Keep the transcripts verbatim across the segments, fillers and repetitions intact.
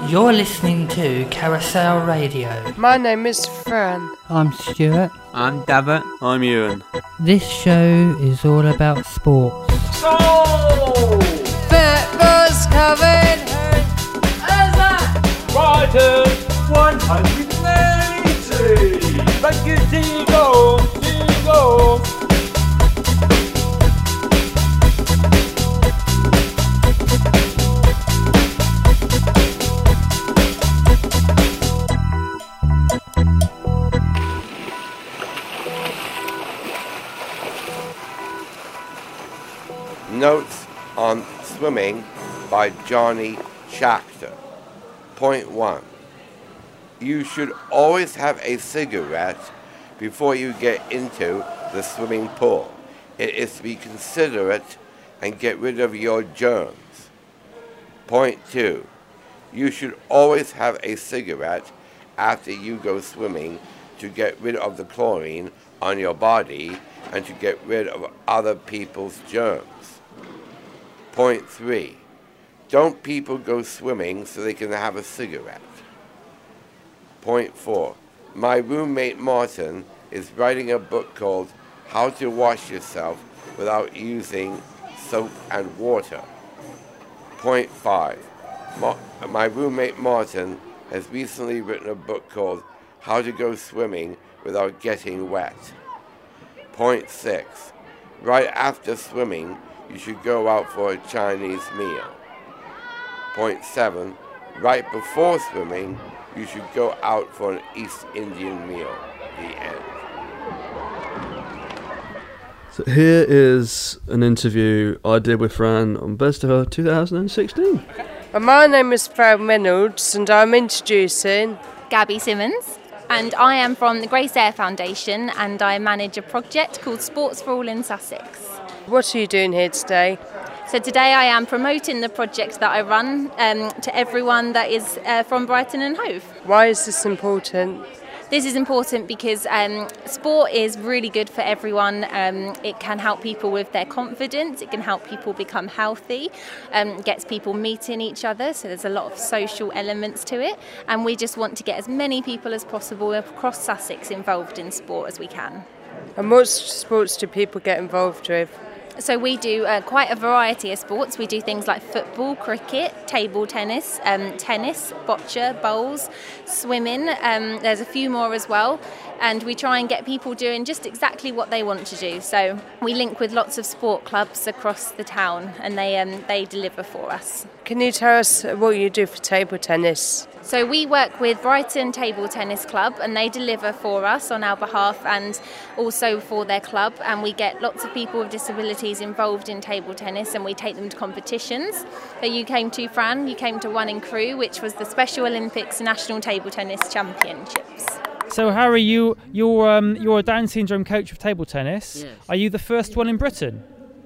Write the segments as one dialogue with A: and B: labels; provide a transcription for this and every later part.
A: You're listening to Carousel Radio.
B: My name is Fran.
A: I'm Stuart.
C: I'm Davit. I'm Ewan.
A: This show is all about sports.
B: So, football's coming home. How's that?
C: Brighton one hundred eighty. Thank you, Seagull. Seagull.
D: Notes on swimming by Johnny Schachter. Point one. You should always have a cigarette before you get into the swimming pool. It is to be considerate and get rid of your germs. Point two. You should always have a cigarette after you go swimming to get rid of the chlorine on your body and to get rid of other people's germs. Point three, don't people go swimming so they can have a cigarette? Point four, my roommate Martin is writing a book called How to Wash Yourself Without Using Soap and Water. Point five, Ma- my roommate Martin has recently written a book called How to Go Swimming Without Getting Wet. Point six, right after swimming, you should go out for a Chinese meal. Point seven, right before swimming, you should go out for an East Indian meal. The end.
E: So here is an interview I did with Fran on Best of Her two thousand sixteen.
B: And my name is Fran Reynolds and I'm introducing
F: Gabby Simmons. And I am from the Grace Air Foundation and I manage a project called Sports for All in Sussex.
B: What are you doing here today?
F: So today I am promoting the project that I run um, to everyone that is uh, from Brighton and Hove.
B: Why is this important?
F: This is important because um, sport is really good for everyone. Um, it can help people with their confidence, it can help people become healthy, um, gets people meeting each other, so there's a lot of social elements to it, and we just want to get as many people as possible across Sussex involved in sport as we can.
B: And what sports do people get involved with?
F: So we do uh, quite a variety of sports. We do things like football, cricket, table tennis, um, tennis, bocce, bowls, swimming. Um, there's a few more as well. And we try and get people doing just exactly what they want to do. So we link with lots of sport clubs across the town and they um, they deliver for us.
B: Can you tell us what you do for table tennis?
F: So we work with Brighton Table Tennis Club and they deliver for us on our behalf and also for their club, and we get lots of people with disabilities involved in table tennis and we take them to competitions. So you came to, Fran, you came to one in Crewe, which was the Special Olympics National Table Tennis Championships.
G: So Harry, you, you're, um, you're a Down syndrome coach of table tennis.
H: Yes.
G: Are you the first one in Britain?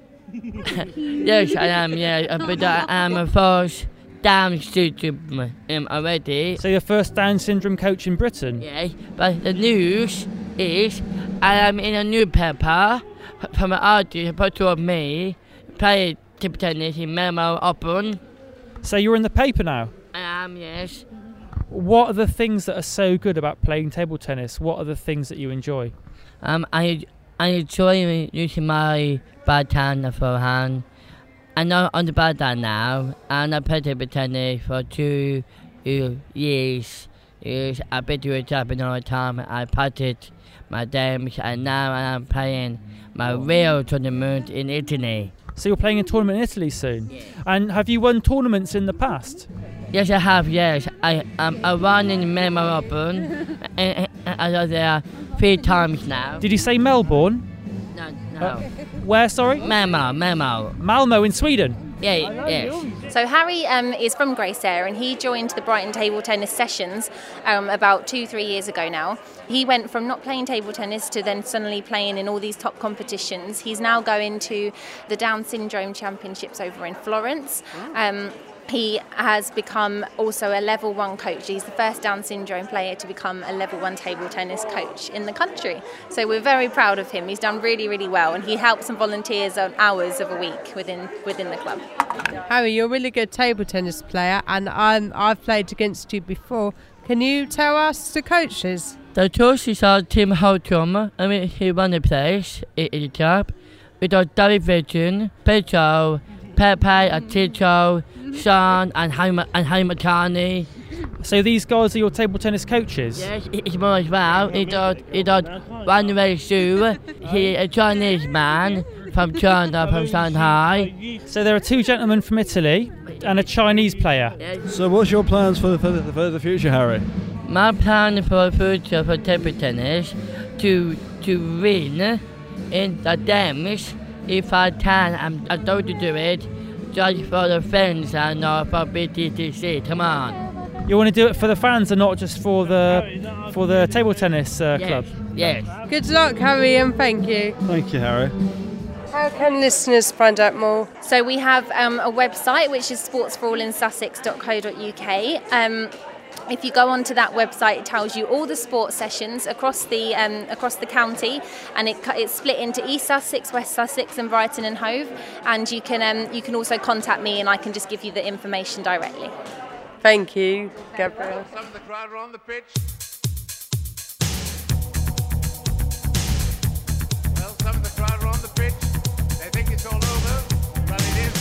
H: Yes, I am, yeah, but I am a first Down syndrome um, already.
G: So you're first Down syndrome coach in Britain?
H: Yeah, but the news is I am in a newspaper from an artist, a photo of me playing table tennis in Melbourne Open.
G: So you're in the paper now?
H: I am, yes.
G: What are the things that are so good about playing table tennis? What are the things that you enjoy?
H: Um, I I enjoy using my backhand and forehand. I'm not on the backhand now, and I played table tennis for two uh, years. Years. I've been to a Japan all the time. I practiced my games, and now I'm playing my real tournament in Italy.
G: So you're playing a tournament in Italy soon?
H: Yeah.
G: And have you won tournaments in the past?
H: Yes, I have, yes. I um, I won in Melbourne Open, and, and I was there three times now.
G: Did you say Melbourne?
H: No, no.
G: Uh, where, sorry?
H: Malmo, Malmo.
G: Malmo in Sweden?
H: Yeah, yes.
F: So Harry um, is from Grace Air and he joined the Brighton Table Tennis Sessions um, about two, three years ago now. He went from not playing table tennis to then suddenly playing in all these top competitions. He's now going to the Down Syndrome Championships over in Florence. Um, He has become also a level one coach. He's the first Down syndrome player to become a level one table tennis coach in the country. So we're very proud of him. He's done really, really well, and he helps and volunteers on hours of a week within within the club.
B: Harry, you're a really good table tennis player, and I'm, I've played against you before. Can you tell us the coaches?
H: The coaches are Tim Holcomb, I mean, he won the place in the club. We got David Vision, Pedro, Pepe, Atito, Sean, and Harry, and Harry McCartney.
G: So these guys are your table tennis coaches?
H: Yes, he's more as well. He does, he does Wan Wei Shu. He's a Chinese man from China, from Shanghai.
G: So there are two gentlemen from Italy and a Chinese player.
E: So what's your plans for the, for the, for the future, Harry?
H: My plan for the future for table tennis to to win in the games if I can. I'm, I'm going to do it just for the fans and not for B T T C. Come on.
G: You want to do it for the fans and not just for the for the table tennis uh,
H: Yes,
G: club?
H: yes.
B: Good luck, Harry, and thank you.
E: Thank you, Harry.
B: How can listeners find out more?
F: So we have um, a website which is sports for all in sussex dot co dot uk. Um, If you go onto that website, it tells you all the sports sessions across the um, across the county, and it, it's split into East Sussex, West Sussex, and Brighton and Hove. And you can um, you can also contact me, and I can just give you the information directly.
B: Thank you, Gabrielle.
I: Some of the crowd are on the pitch. Well, some of the crowd are on the pitch. They think it's all over, but it is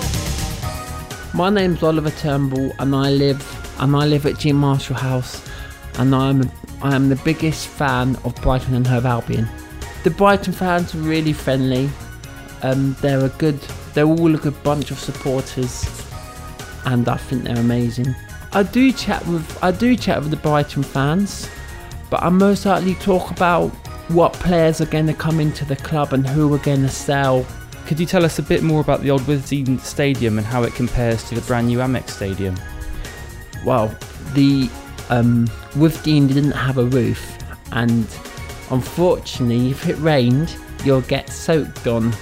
I: now.
J: My name's Oliver Turnbull, and I live and I live at Jim Marshall House, and I'm I am the biggest fan of Brighton and Hove Albion. The Brighton fans are really friendly. Um, they're a good. They're all a good bunch of supporters, and I think they're amazing. I do chat with I do chat with the Brighton fans, but I most likely talk about what players are going to come into the club and who we're going to sell.
K: Could you tell us a bit more about the old Withdean Stadium and how it compares to the brand new Amex Stadium?
J: Well, the um, Withdean didn't have a roof, and unfortunately, if it rained, you'll get soaked on.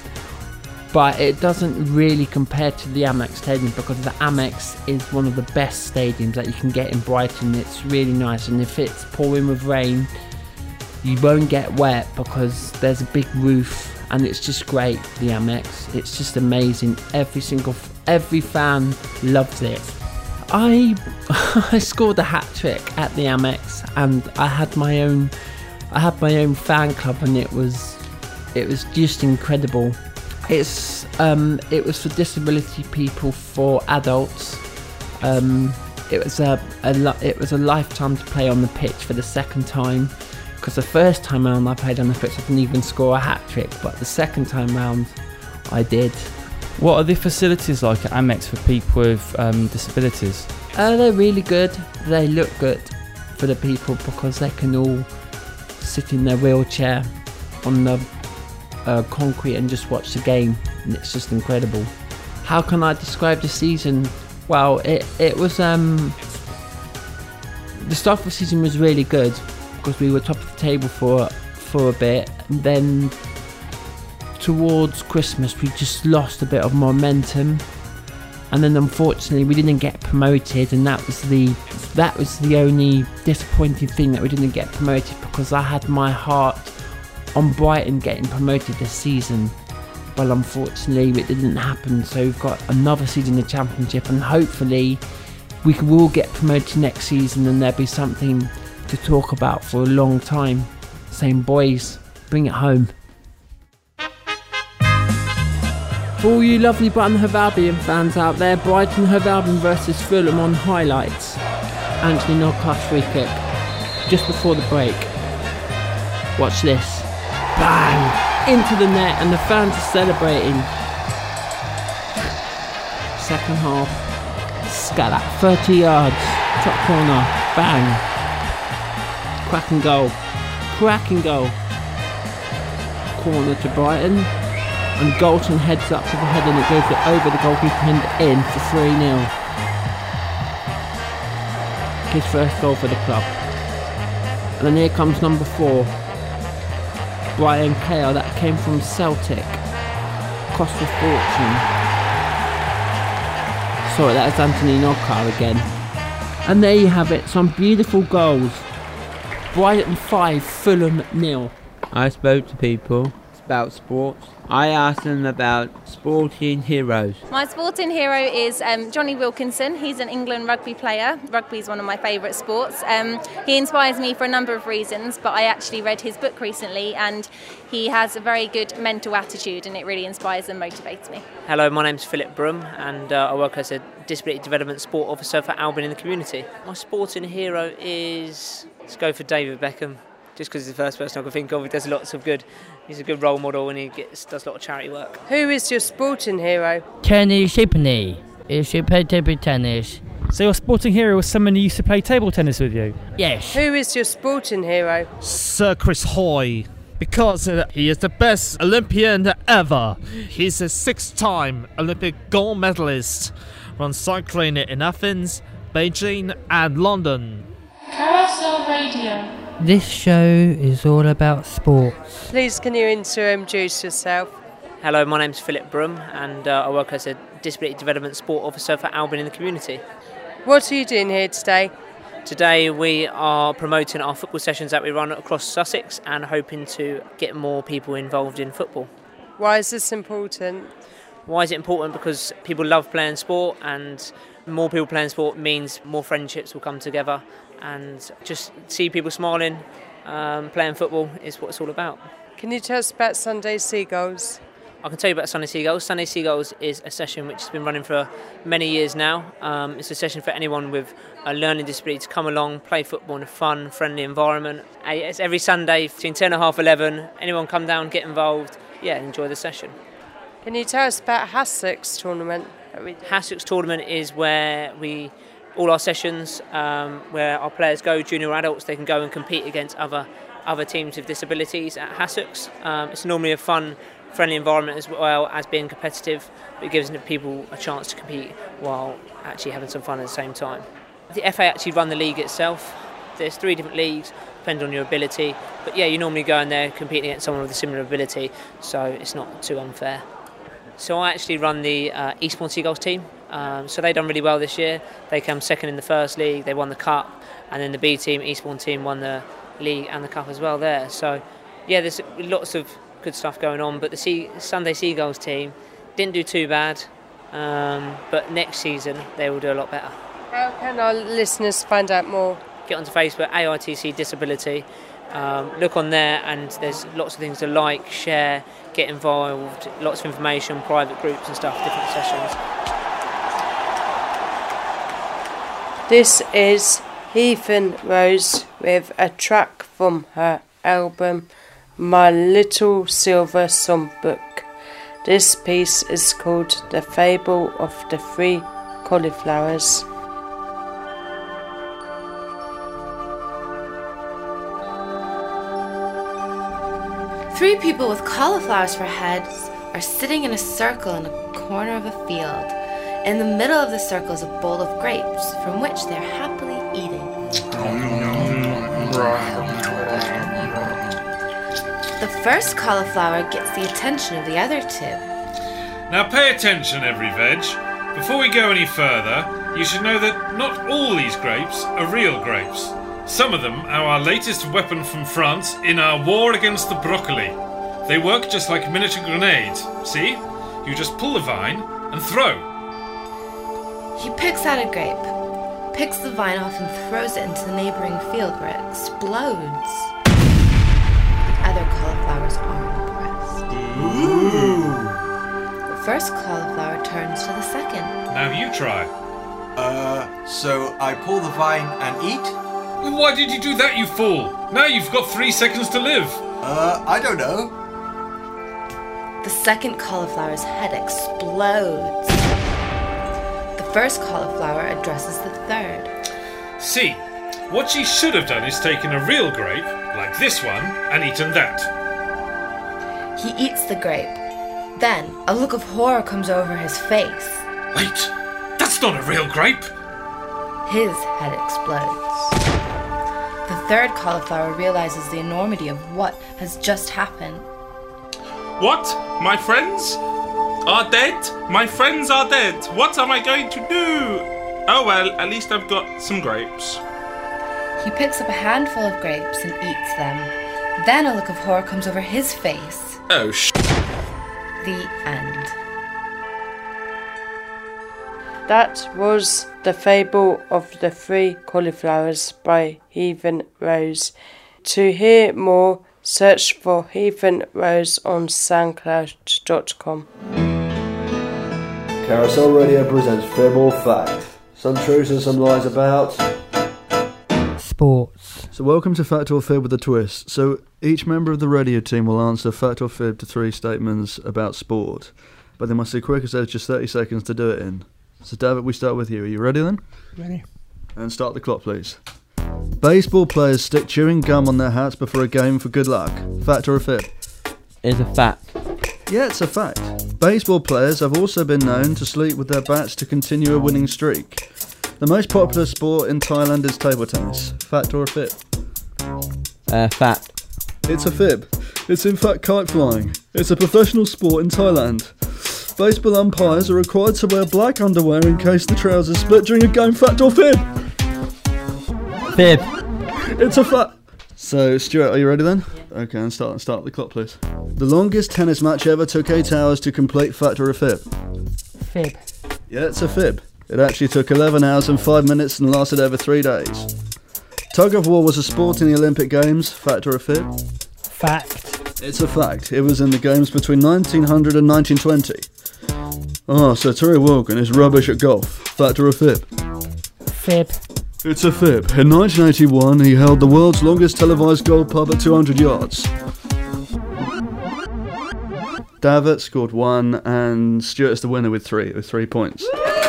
J: But it doesn't really compare to the Amex Stadium, because the Amex is one of the best stadiums that you can get in Brighton. It's really nice, and if it's pouring with rain, you won't get wet because there's a big roof, and it's just great. The Amex, it's just amazing. Every single, every fan loves it. I I scored a hat trick at the Amex, and I had my own I had my own fan club, and it was it was just incredible. It's um it was for disability people, for adults. Um, it was a, a it was a lifetime to play on the pitch for the second time, because the first time round I played on the pitch I didn't even score a hat trick, but the second time round I did.
K: What are the facilities like at Amex for people with um, disabilities?
J: Uh, they're really good. They look good for the people because they can all sit in their wheelchair on the uh, concrete and just watch the game, and it's just incredible. How can I describe the season? Well, it it was um the start of the season was really good because we were top of the table for for a bit, and then towards Christmas we just lost a bit of momentum, and then unfortunately we didn't get promoted, and that was the that was the only disappointing thing, that we didn't get promoted, because I had my heart on Brighton getting promoted this season. Well, unfortunately it didn't happen, so we've got another season in the Championship, and hopefully we will get promoted next season, and there'll be something to talk about for a long time. Same boys, bring it home. For all you lovely Brighton Hove Albion fans out there, Brighton Hove Albion versus Fulham on highlights. Anthony Norcross free kick just before the break. Watch this. Bang! Into the net, and the fans are celebrating. Second half. Scallop, thirty yards. Top corner. Bang! Cracking goal. Cracking goal. Corner to Brighton. And Galton heads up to the head, and it goes over the goalkeeper and in for three nil. His first goal for the club. And then here comes number four, Brian Kale, that came from Celtic. Cost a fortune. Sorry, that was Anthony Knockout again. And there you have it, some beautiful goals. Brighton five, Fulham nil.
L: I spoke to people about sports. I asked them about sporting heroes.
F: My sporting hero is um, Johnny Wilkinson. He's an England rugby player. Rugby is one of my favourite sports. Um, he inspires me for a number of reasons, but I actually read his book recently and he has a very good mental attitude and it really inspires and motivates me.
M: Hello, my name's Philip Broom and uh, I work as a Disability Development Sport Officer for Albion in the community. My sporting hero is, let's go for David Beckham. Just because he's the first person I can think of. He does lots of good. He's a good role model and he gets, does a lot of charity work.
B: Who is your sporting hero?
H: Kenny Shipney. He should play table tennis.
G: So your sporting hero was someone who used to play table tennis with you?
H: Yes.
B: Who is your sporting hero?
N: Sir Chris Hoy. Because uh, he is the best Olympian ever. He's a six-time Olympic gold medalist on cycling in Athens, Beijing and London.
O: Carousel Radio.
A: This show is all about sports.
B: Please can you introduce yourself?
M: Hello, my name's Philip Broom and uh, I work as a Disability Development Sport Officer for Albion in the community.
B: What are you doing here today?
M: Today we are promoting our football sessions that we run across Sussex and hoping to get more people involved in football.
B: Why is this important?
M: Why is it important? Because people love playing sport and more people playing sport means more friendships will come together and just see people smiling, um, playing football is what it's all about.
B: Can you tell us about Sunday Seagulls?
M: I can tell you about Sunday Seagulls. Sunday Seagulls is a session which has been running for many years now. Um, it's a session for anyone with a learning disability to come along, play football in a fun, friendly environment. It's every Sunday between ten and half eleven. Anyone come down, get involved, yeah, enjoy the session.
B: Can you tell us about Hassocks tournament?
M: Hassocks tournament is where we, all our sessions, um, where our players go, junior or adults, they can go and compete against other other teams with disabilities at Hassocks. Um, it's normally a fun, friendly environment as well as being competitive. It gives people a chance to compete while actually having some fun at the same time. The F A actually run the league itself. There's three different leagues, depending on your ability. But yeah, you normally go in there competing against someone with a similar ability, so it's not too unfair. So I actually run the uh, Eastbourne Seagulls team. Um, so they've done really well this year. They came second in the first league, they won the cup, and then the B team, Eastbourne team, won the league and the cup as well there. So yeah, there's lots of good stuff going on, but the sea- Sunday Seagulls team didn't do too bad, um, but next season they will do a lot better.
B: How can our listeners find out more?
M: Get onto Facebook, A I T C Disability, um, look on there and there's lots of things to like, share, get involved, lots of information, private groups and stuff, different sessions.
B: This is Heathen Rose with a track from her album My Little Silver Songbook. This piece is called The Fable of the Three Cauliflowers.
O: Three people with cauliflowers for heads are sitting in a circle in a corner of a field. In the middle of the circle is a bowl of grapes from which they are happily eating. The first cauliflower gets the attention of the other two.
P: Now pay attention, every veg. Before we go any further, you should know that not all these grapes are real grapes. Some of them are our latest weapon from France in our war against the broccoli. They work just like miniature grenades, see? You just pull the vine and throw.
O: He picks out a grape, picks the vine off and throws it into the neighbouring field where it explodes. The other cauliflowers are impressed.
P: Ooh.
O: The first cauliflower turns to the second.
P: Now you try.
Q: Uh, so I pull the vine and eat?
P: Why did you do that, you fool? Now you've got three seconds to live.
Q: Uh, I don't know.
O: The second cauliflower's head explodes. The first cauliflower addresses the third.
P: See, what she should have done is taken a real grape, like this one, and eaten that.
O: He eats the grape. Then, a look of horror comes over his face.
P: Wait, that's not a real grape.
O: His head explodes. The third cauliflower realizes the enormity of what has just happened.
P: What, my friends?
R: are dead. My friends are dead. What am I going to do? Oh well, at least I've got some grapes.
O: He picks up a handful of grapes and eats them. Then a look of horror comes over his face.
R: Oh, sh**.
O: The end.
B: That was The Fable of the Three Cauliflowers by Heathen Rose. To hear more, search for Heathen Rose on soundcloud dot com.
E: Carousel Radio presents Fib or Fact. Some truths and some lies about
A: sports.
E: So welcome to Fact or Fib with a twist. So each member of the radio team will answer fact or fib to three statements about sport, but they must be quick as there's just thirty seconds to do it in. So David, we start with you. Are you ready then?
G: Ready.
E: And start the clock, please. Baseball players stick chewing gum on their hats before a game for good luck. Fact or a fib?
L: It's a fact.
E: Yeah, it's a fact. Baseball players have also been known to sleep with their bats to continue a winning streak. The most popular sport in Thailand is table tennis. Fact or a fib?
L: Uh, fact.
E: It's a fib. It's in fact kite flying. It's a professional sport in Thailand. Baseball umpires are required to wear black underwear in case the trousers split during a game. Fact or fib?
J: Fib.
E: It's a fact. So, Stuart, are you ready then? Yeah. Okay, and start start the clock, please. The longest tennis match ever took eight hours to complete. Fact or a fib?
A: Fib.
E: Yeah, it's a fib. It actually took eleven hours and five minutes and lasted over three days. Tug of war was a sport in the Olympic Games. Fact or a fib?
A: Fact.
E: It's a fact. It was in the games between nineteen hundred and nineteen twenty. Oh, so Terry Wogan is rubbish at golf. Fact or a fib?
A: Fib.
E: It's a fib. In nineteen eighty-one, he held the world's longest televised golf pub at two hundred yards. David scored one, and Stuart's the winner with three, with three points.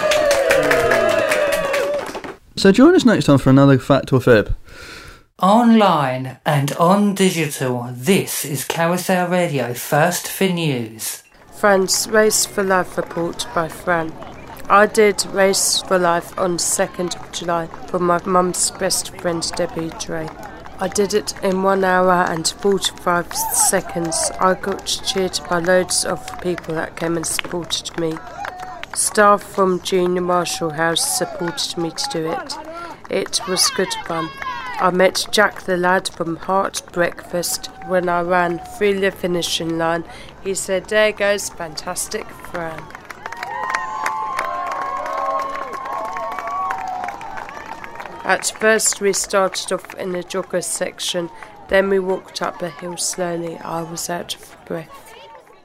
E: So join us next time for another fact or fib.
A: Online and on digital, this is Carousel Radio First for News.
B: Fran's Race for Life report by Fran. I did Race for Life on second of July for my mum's best friend Debbie Dre. I did it in one hour and forty-five seconds. I got cheered by loads of people that came and supported me. Staff from Junior Marshall House supported me to do it. It was good fun. I met Jack the lad from Heart Breakfast when I ran through the finishing line. He said, "There goes fantastic Fran." At first we started off in the jogger section, then we walked up the hill slowly. I was out of breath.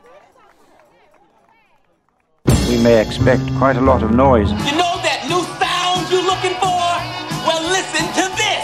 S: We may expect quite a lot of noise.
C: You know that new sound you're looking for? Well, listen to this!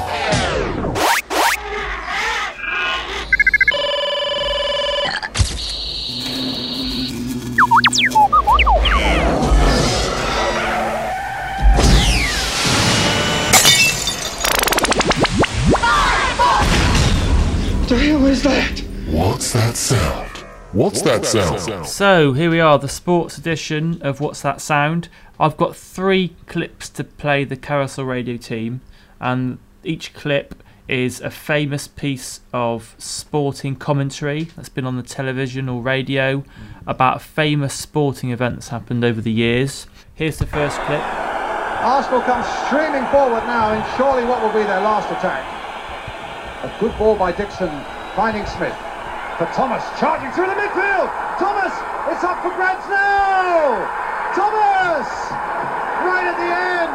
T: What the hell is that?
U: What's that sound? What's that sound?
G: So here we are, the sports edition of What's That Sound. I've got three clips to play the Carousel Radio team, and each clip is a famous piece of sporting commentary that's been on the television or radio about a famous sporting event that's happened over the years. Here's the first clip.
V: Arsenal comes streaming forward now in surely what will be their last attack. A good ball by Dixon, finding Smith. For Thomas, charging through the midfield. Thomas, it's up for grabs now. Thomas, right at the end.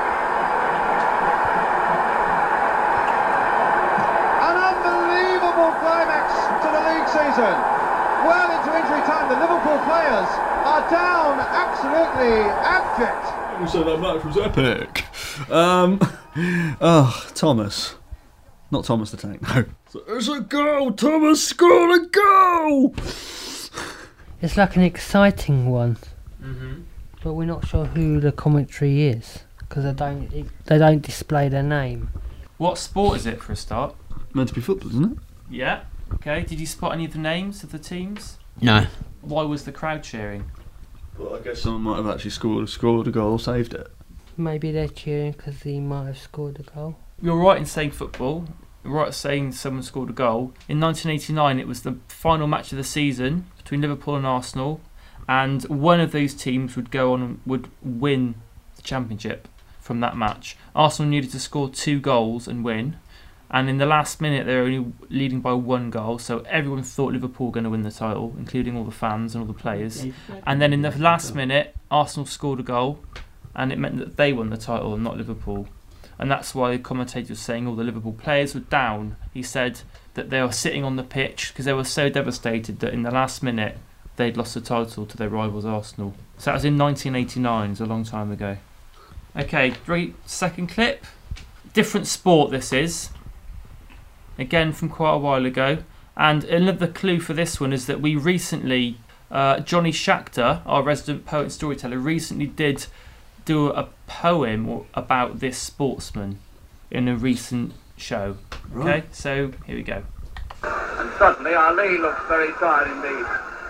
V: An unbelievable climax to the league season. Well into injury time, the Liverpool players are down absolutely abject.
E: So that match was epic. Um, oh, Thomas. Not Thomas the Tank, no. It's a goal! Thomas scored a goal!
A: It's like an exciting one,
G: Mm-hmm.
A: but we're not sure who the commentary is because they don't it, they don't display their name.
G: What sport is it for a start?
E: Meant to be football, isn't it?
G: Yeah. Okay. Did you spot any of the names of the teams?
L: No.
G: Why was the crowd cheering?
E: Well, I guess someone might have actually scored scored a goal or saved it.
A: Maybe they're cheering because he might have scored a goal.
G: You're right in saying football. You're right in saying someone scored a goal. In nineteen eighty-nine, it was the final match of the season between Liverpool and Arsenal, and one of those teams would go on and would win the championship from that match. Arsenal needed to score two goals and win, and in the last minute they were only leading by one goal, so everyone thought Liverpool were going to win the title, including all the fans and all the players. And then in the last minute, Arsenal scored a goal, and it meant that they won the title and not Liverpool. And that's why the commentator was saying all the Liverpool players were down. He said that they were sitting on the pitch because they were so devastated that in the last minute they'd lost the title to their rivals Arsenal. So that was in nineteen eighty-nine, it's a long time ago. Okay, great second clip. Different sport this is. Again from quite a while ago. And another clue for this one is that we recently, uh, Johnny Shachter, our resident poet and storyteller, recently did do a poem about this sportsman in a recent show. Okay,
V: Right.
G: so here we go.
V: And suddenly Ali looks very tired indeed.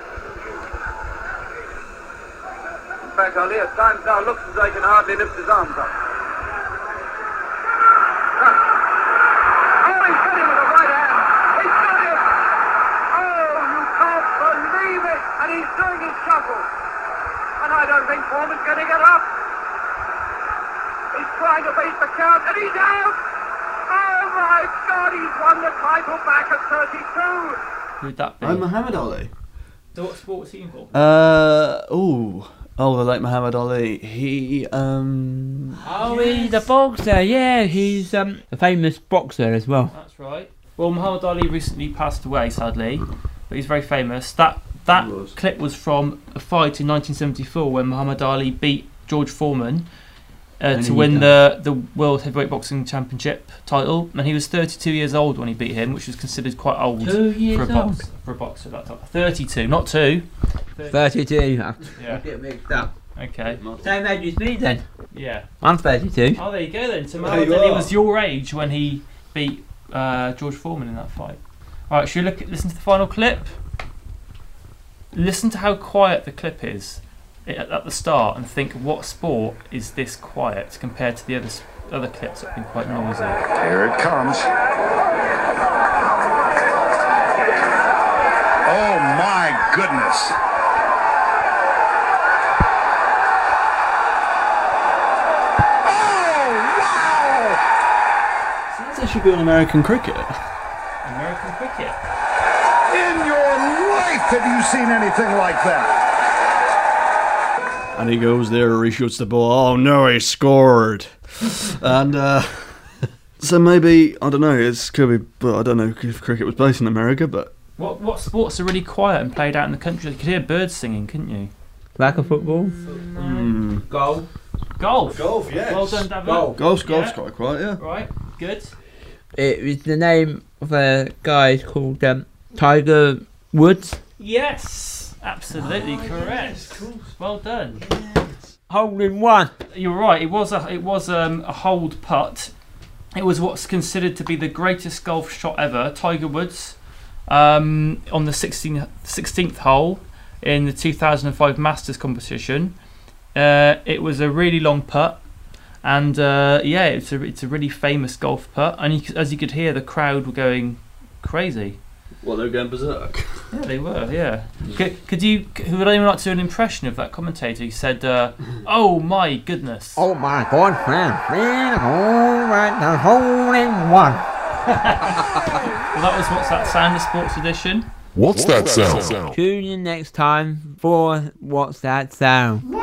V: In fact, Ali at times now looks as though he can hardly lift his arms up. Oh, he's hit him with the right hand. He's got him. Oh, you can't believe it. And he's doing his shuffle. And I don't think Foreman's going to get up. He's trying to beat the count, and he's out. Oh my God, he's won the title back at thirty-two.
G: Who'd that be?
E: Oh, Muhammad Ali.
G: So what sport was he involved?
E: Uh, ooh. Oh, the late Muhammad Ali. He, um...
L: Oh, he's a boxer, yeah, he's um, a famous boxer as well.
G: That's right. Well, Muhammad Ali recently passed away, sadly, but he's very famous. That that clip was from a fight in nineteen seventy-four when Muhammad Ali beat George Foreman uh,
L: And
G: to
L: he
G: win
L: died.
G: the, the World Heavyweight Boxing Championship title, and he was thirty-two years old when he beat him, which was considered quite old
L: Two years
G: for a box,
L: old?
G: for a boxer at that time. thirty-two, not two.
L: thirty-two.
G: Yeah.
L: I get mixed up.
G: Okay.
L: Same age as me then.
G: Yeah.
L: I'm thirty-two.
G: Oh, there you go then. So
L: There
G: Muhammad
L: you
G: Ali
L: are.
G: was your age when he beat uh, George Foreman in that fight. All right, should we look at, listen to the final clip? Listen to how quiet the clip is at, at the start, and think what sport is this quiet compared to the other s- other clips that have been quite noisy.
V: Here it comes. Oh my goodness.
E: That should be on American cricket.
G: American cricket.
V: In your life have you seen anything like that?
E: And he goes there, he shoots the ball. Oh no, he scored. and uh, so maybe, I don't know, it's could be, but I don't know if cricket was based in America, but
G: What what sports are really quiet and played out in the country? You could hear birds singing, couldn't you?
L: Like a football?
E: Mm.
L: Golf.
G: Golf.
E: Golf, yes.
G: Well done, David.
L: Golf.
E: Golf's, golf's
G: Yeah.
E: quite quiet, yeah.
G: Right. Good.
L: It was the name of a guy called um, Tiger Woods.
G: Yes, absolutely correct. Well done.
L: Hole in one.
G: You're right. It was a it was um, a hold putt. It was what's considered to be the greatest golf shot ever. Tiger Woods um, on the sixteenth, sixteenth hole in the two thousand five Masters competition. Uh, it was a really long putt. And uh, yeah, it's a it's a really famous golf putt, and you, c- as you could hear, the crowd were going crazy.
E: Well, they were going berserk.
G: Yeah, they were. Yeah. Could, could you? c- Would anyone like to do an impression of that commentator? He said, uh, "Oh my goodness."
L: Oh my God, man. Man, all right, the hole in one.
G: Well, that was What's That Sound, the Sports Edition.
U: What's that sound?
L: Tune in next time for What's That Sound?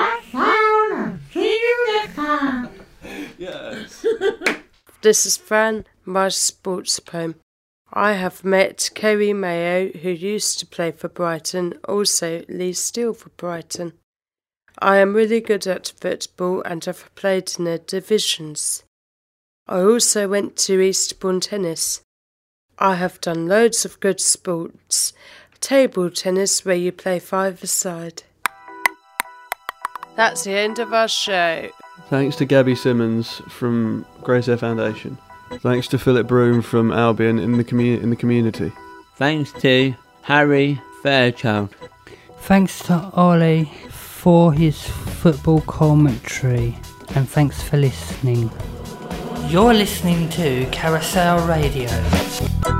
E: Yes.
B: This is Fran, my sports poem. I have met Kerry Mayo, who used to play for Brighton, also Lee Steele for Brighton. I am really good at football and have played in the divisions. I also went to Eastbourne Tennis. I have done loads of good sports. Table tennis where you play five-a-side. That's the end of our show.
E: Thanks to Gabby Simmons from Grace Air Foundation. Thanks to Philip Broom from Albion in the commu- in the community.
L: Thanks to Harry Fairchild.
A: Thanks to Ollie for his football commentary, and thanks for listening. You're listening to Carousel Radio.